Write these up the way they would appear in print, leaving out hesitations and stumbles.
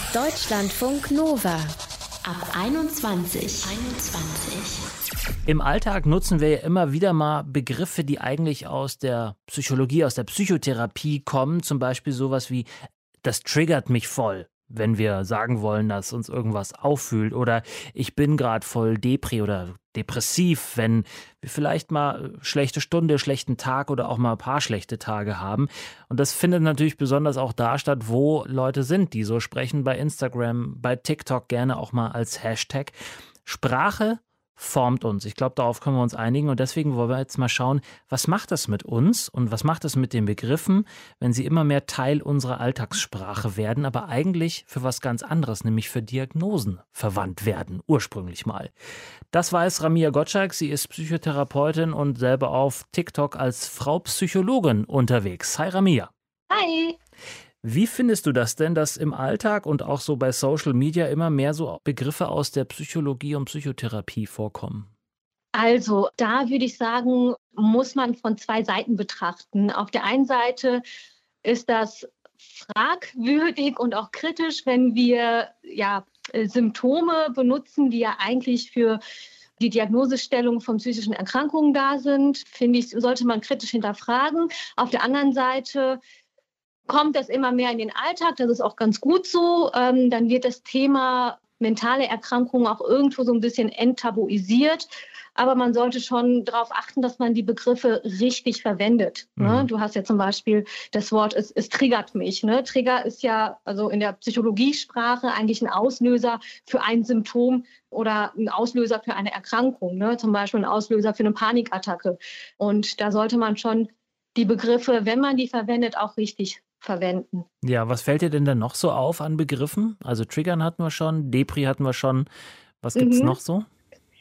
Deutschlandfunk Nova ab 21. Im Alltag nutzen wir ja immer wieder mal Begriffe, die eigentlich aus der Psychologie, aus der Psychotherapie kommen. Zum Beispiel sowas wie, das triggert mich voll, wenn wir sagen wollen, dass uns irgendwas auffühlt. Oder ich bin gerade voll Depri oder depressiv, wenn wir vielleicht mal schlechte Stunde, schlechten Tag oder auch mal ein paar schlechte Tage haben. Und das findet natürlich besonders auch da statt, wo Leute sind, die so sprechen, bei Instagram, bei TikTok, gerne auch mal als Hashtag. Sprache formt uns. Ich glaube, darauf können wir uns einigen. Und deswegen wollen wir jetzt mal schauen, was macht das mit uns und was macht das mit den Begriffen, wenn sie immer mehr Teil unserer Alltagssprache werden, aber eigentlich für was ganz anderes, nämlich für Diagnosen verwandt werden, ursprünglich mal. Das weiß Ramia Gottschalk. Sie ist Psychotherapeutin und selber auf TikTok als Frau Psychologin unterwegs. Hi Ramia. Hi. Wie findest du das denn, dass im Alltag und auch so bei Social Media immer mehr so Begriffe aus der Psychologie und Psychotherapie vorkommen? Also, da würde ich sagen, muss man von zwei Seiten betrachten. Auf der einen Seite ist das fragwürdig und auch kritisch, wenn wir Symptome benutzen, die ja eigentlich für die Diagnosestellung von psychischen Erkrankungen da sind. Finde ich, sollte man kritisch hinterfragen. Auf der anderen Seite kommt das immer mehr in den Alltag, das ist auch ganz gut so. Dann wird das Thema mentale Erkrankungen auch irgendwo so ein bisschen enttabuisiert. Aber man sollte schon darauf achten, dass man die Begriffe richtig verwendet. Ne? Du hast ja zum Beispiel das Wort, es triggert mich. Ne? Trigger ist ja also in der Psychologiesprache eigentlich ein Auslöser für ein Symptom oder ein Auslöser für eine Erkrankung. Ne? Zum Beispiel ein Auslöser für eine Panikattacke. Und da sollte man schon die Begriffe, wenn man die verwendet, auch richtig verwenden. Ja, was fällt dir denn dann noch so auf an Begriffen? Also Triggern hatten wir schon, Depri hatten wir schon. Was gibt es noch so?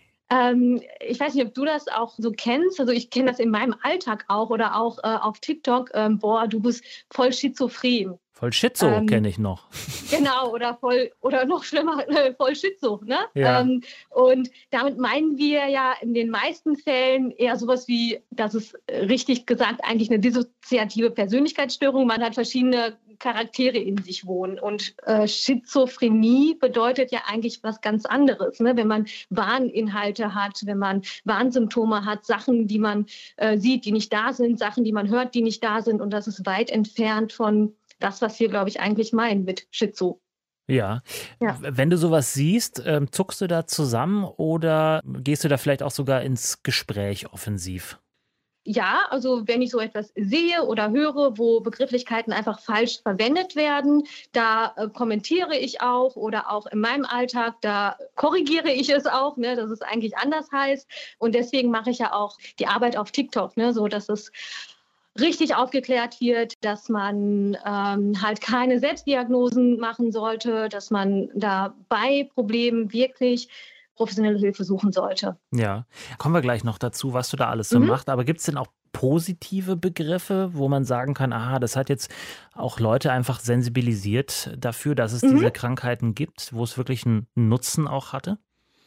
Ich weiß nicht, ob du das auch so kennst. Also ich kenne das in meinem Alltag auch oder auch auf TikTok. Du bist voll schizophren. Voll Schizo kenne ich noch. Genau, oder noch schlimmer, voll Schizo. Ne? Ja. Und damit meinen wir ja in den meisten Fällen eher sowas wie, das ist richtig gesagt, eigentlich eine dissoziative Persönlichkeitsstörung. Man hat verschiedene Charaktere in sich wohnen. Und Schizophrenie bedeutet ja eigentlich was ganz anderes. Ne? Wenn man Wahninhalte hat, wenn man Warnsymptome hat, Sachen, die man sieht, die nicht da sind, Sachen, die man hört, die nicht da sind. Und das ist weit entfernt von das, was wir, glaube ich, eigentlich meinen mit Schizo. Ja. Wenn du sowas siehst, zuckst du da zusammen oder gehst du da vielleicht auch sogar ins Gespräch offensiv? Ja, also wenn ich so etwas sehe oder höre, wo Begrifflichkeiten einfach falsch verwendet werden, da kommentiere ich auch oder auch in meinem Alltag, da korrigiere ich es auch, ne, dass es eigentlich anders heißt. Und deswegen mache ich ja auch die Arbeit auf TikTok, ne, so dass es richtig aufgeklärt wird, dass man halt keine Selbstdiagnosen machen sollte, dass man da bei Problemen wirklich professionelle Hilfe suchen sollte. Ja, kommen wir gleich noch dazu, was du da alles so machst. Aber gibt es denn auch positive Begriffe, wo man sagen kann, aha, das hat jetzt auch Leute einfach sensibilisiert dafür, dass es diese Krankheiten gibt, wo es wirklich einen Nutzen auch hatte?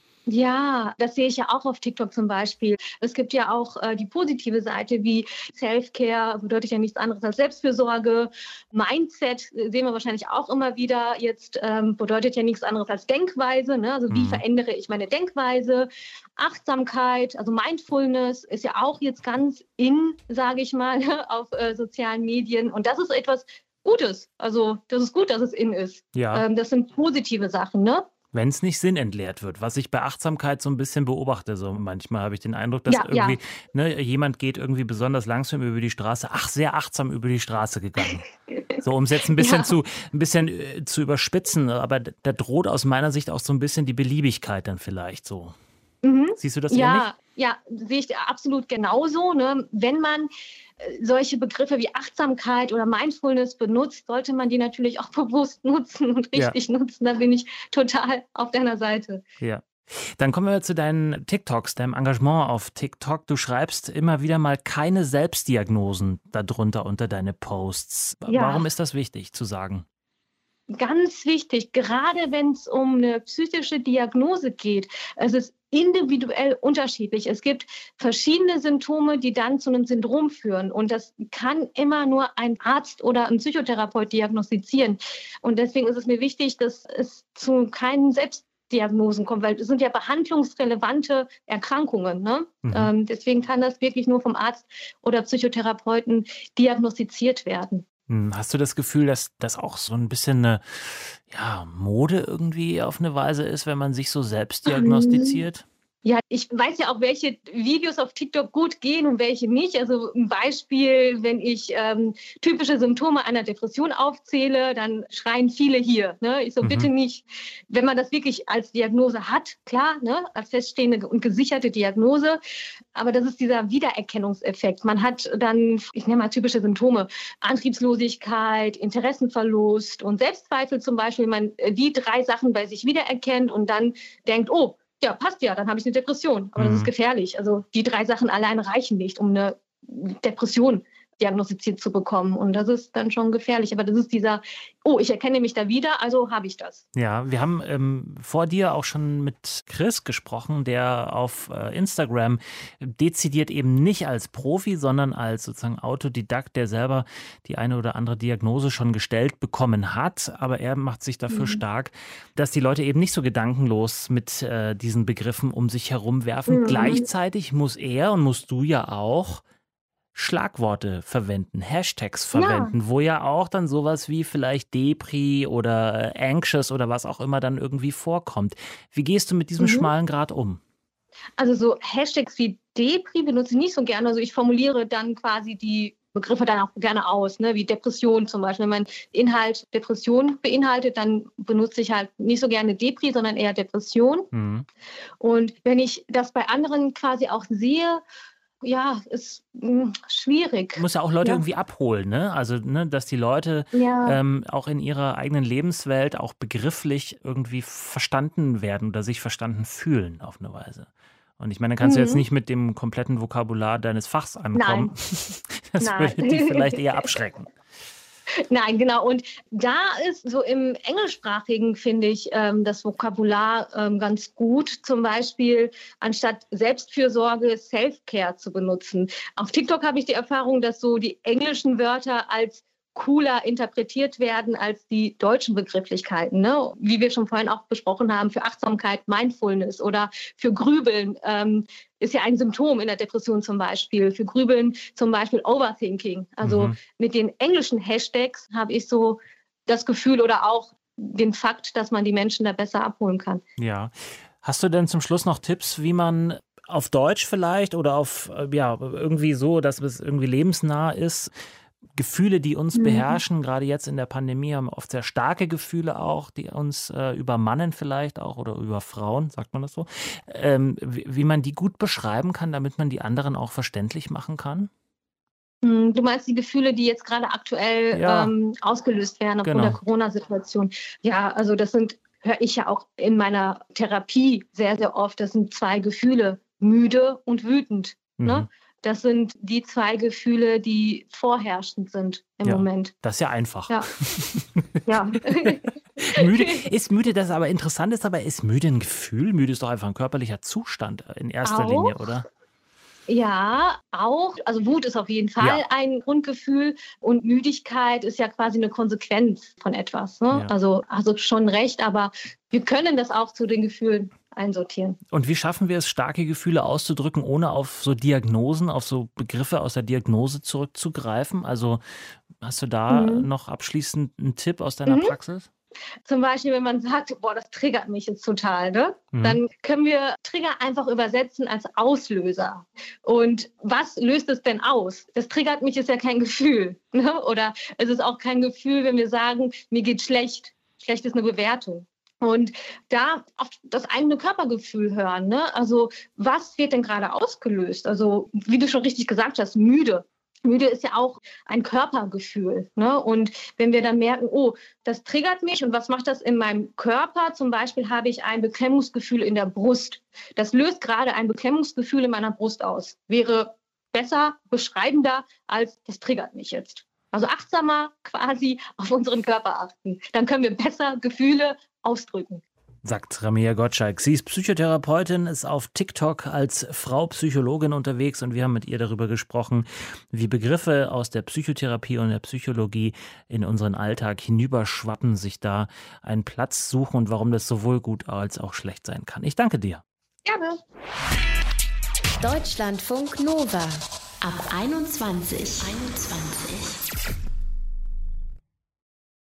Ja, das sehe ich ja auch auf TikTok zum Beispiel. Es gibt ja auch die positive Seite wie Self-Care, bedeutet ja nichts anderes als Selbstfürsorge. Mindset sehen wir wahrscheinlich auch immer wieder. Jetzt bedeutet ja nichts anderes als Denkweise. Ne? Also wie verändere ich meine Denkweise? Achtsamkeit, also Mindfulness ist ja auch jetzt ganz in, sage ich mal, auf sozialen Medien. Und das ist etwas Gutes. Also das ist gut, dass es in ist. Ja. Das sind positive Sachen, ne? Wenn es nicht sinnentleert wird, was ich bei Achtsamkeit so ein bisschen beobachte. So manchmal habe ich den Eindruck, dass Ne, jemand geht irgendwie besonders langsam über die Straße, sehr achtsam über die Straße gegangen. So, um es jetzt ein bisschen zu überspitzen, aber da droht aus meiner Sicht auch so ein bisschen die Beliebigkeit dann vielleicht so. Siehst du das ähnlich? Ja, sehe ich absolut genauso. Ne? Wenn man solche Begriffe wie Achtsamkeit oder Mindfulness benutzt, sollte man die natürlich auch bewusst nutzen und richtig nutzen. Da bin ich total auf deiner Seite. Ja. Dann kommen wir zu deinen TikToks, deinem Engagement auf TikTok. Du schreibst immer wieder mal keine Selbstdiagnosen darunter unter deine Posts. Ja. Warum ist das wichtig zu sagen? Ganz wichtig, gerade wenn es um eine psychische Diagnose geht. Es ist individuell unterschiedlich. Es gibt verschiedene Symptome, die dann zu einem Syndrom führen. Und das kann immer nur ein Arzt oder ein Psychotherapeut diagnostizieren. Und deswegen ist es mir wichtig, dass es zu keinen Selbstdiagnosen kommt, weil es sind ja behandlungsrelevante Erkrankungen. Ne? Deswegen kann das wirklich nur vom Arzt oder Psychotherapeuten diagnostiziert werden. Hast du das Gefühl, dass das auch so ein bisschen eine Mode irgendwie auf eine Weise ist, wenn man sich so selbst diagnostiziert? Ja, ich weiß ja auch, welche Videos auf TikTok gut gehen und welche nicht. Also ein Beispiel, wenn ich typische Symptome einer Depression aufzähle, dann schreien viele hier. Ne? Ich so, bitte nicht, wenn man das wirklich als Diagnose hat, klar, ne? Als feststehende und gesicherte Diagnose. Aber das ist dieser Wiedererkennungseffekt. Man hat dann, ich nenne mal typische Symptome, Antriebslosigkeit, Interessenverlust und Selbstzweifel zum Beispiel. Man die 3 Sachen bei sich wiedererkennt und dann denkt, oh, ja, passt ja, dann habe ich eine Depression. Aber das ist gefährlich. Also die 3 Sachen allein reichen nicht, um eine Depression diagnostiziert zu bekommen. Und das ist dann schon gefährlich. Aber das ist dieser, ich erkenne mich da wieder, also habe ich das. Ja, wir haben vor dir auch schon mit Chris gesprochen, der auf Instagram dezidiert eben nicht als Profi, sondern als sozusagen Autodidakt, der selber die eine oder andere Diagnose schon gestellt bekommen hat. Aber er macht sich dafür stark, dass die Leute eben nicht so gedankenlos mit diesen Begriffen um sich herum werfen. Gleichzeitig muss er und musst du ja auch Schlagworte verwenden, Hashtags verwenden, wo ja auch dann sowas wie vielleicht Depri oder Anxious oder was auch immer dann irgendwie vorkommt. Wie gehst du mit diesem schmalen Grat um? Also so Hashtags wie Depri benutze ich nicht so gerne. Also ich formuliere dann quasi die Begriffe dann auch gerne aus, ne? Wie Depression zum Beispiel. Wenn mein Inhalt Depression beinhaltet, dann benutze ich halt nicht so gerne Depri, sondern eher Depression. Und wenn ich das bei anderen quasi auch sehe, ja, ist schwierig. Muss ja auch Leute irgendwie abholen, ne? Also, ne, dass die Leute auch in ihrer eigenen Lebenswelt auch begrifflich irgendwie verstanden werden oder sich verstanden fühlen auf eine Weise. Und ich meine, dann kannst du jetzt nicht mit dem kompletten Vokabular deines Fachs ankommen. Nein. Das würde dich vielleicht eher abschrecken. Nein, genau. Und da ist so im Englischsprachigen, finde ich, das Vokabular ganz gut. Zum Beispiel anstatt Selbstfürsorge Self-Care zu benutzen. Auf TikTok habe ich die Erfahrung, dass so die englischen Wörter als cooler interpretiert werden als die deutschen Begrifflichkeiten. Ne? Wie wir schon vorhin auch besprochen haben, für Achtsamkeit Mindfulness oder für Grübeln ist ja ein Symptom in der Depression zum Beispiel. Für Grübeln zum Beispiel Overthinking. Also mit den englischen Hashtags habe ich so das Gefühl oder auch den Fakt, dass man die Menschen da besser abholen kann. Ja. Hast du denn zum Schluss noch Tipps, wie man auf Deutsch vielleicht oder auf irgendwie so, dass es irgendwie lebensnah ist, Gefühle, die uns beherrschen, gerade jetzt in der Pandemie, haben oft sehr starke Gefühle auch, die uns übermannen vielleicht auch oder überfrauen, sagt man das so, wie man die gut beschreiben kann, damit man die anderen auch verständlich machen kann? Du meinst die Gefühle, die jetzt gerade aktuell ausgelöst werden aufgrund der Corona-Situation. Ja, also das höre ich ja auch in meiner Therapie sehr, sehr oft, das sind 2 Gefühle, müde und wütend, ne? Das sind die 2 Gefühle, die vorherrschend sind im Moment. Das ist ja einfach. Ja. Müde, das aber interessant ist, aber ist müde ein Gefühl? Müde ist doch einfach ein körperlicher Zustand in erster Linie, oder? Ja, auch. Also Wut ist auf jeden Fall ein Grundgefühl und Müdigkeit ist ja quasi eine Konsequenz von etwas. Ne? Ja. Also schon recht, aber wir können das auch zu den Gefühlen einsortieren. Und wie schaffen wir es, starke Gefühle auszudrücken, ohne auf so Diagnosen, auf so Begriffe aus der Diagnose zurückzugreifen? Also hast du da noch abschließend einen Tipp aus deiner Praxis? Zum Beispiel, wenn man sagt, boah, das triggert mich jetzt total, ne? Dann können wir Trigger einfach übersetzen als Auslöser. Und was löst es denn aus? Das triggert mich ist ja kein Gefühl, ne? Oder es ist auch kein Gefühl, wenn wir sagen, mir geht schlecht. Schlecht ist eine Bewertung. Und da auf das eigene Körpergefühl hören, ne? Also was wird denn gerade ausgelöst? Also wie du schon richtig gesagt hast, müde. Müde ist ja auch ein Körpergefühl, ne? Und wenn wir dann merken, oh, das triggert mich und was macht das in meinem Körper? Zum Beispiel habe ich ein Beklemmungsgefühl in der Brust. Das löst gerade ein Beklemmungsgefühl in meiner Brust aus. Wäre besser, beschreibender als das triggert mich jetzt. Also achtsamer quasi auf unseren Körper achten. Dann können wir besser Gefühle ausdrücken. sagt Ramia Gottschalk. Sie ist Psychotherapeutin, ist auf TikTok als Frau Psychologin unterwegs und wir haben mit ihr darüber gesprochen, wie Begriffe aus der Psychotherapie und der Psychologie in unseren Alltag hinüberschwappen, sich da einen Platz suchen und warum das sowohl gut als auch schlecht sein kann. Ich danke dir. Gerne. Deutschlandfunk Nova ab 21.